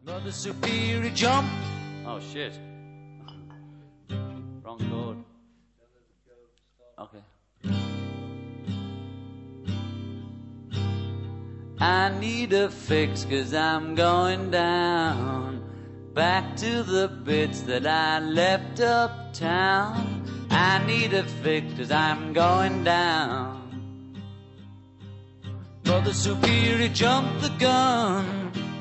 But the superior jump. Oh shit. Wrong chord. Okay. I need a fix 'cause I'm going down. Back to the bits that I left uptown. I need a fix 'cause I'm going down. But the superior jumped the gun.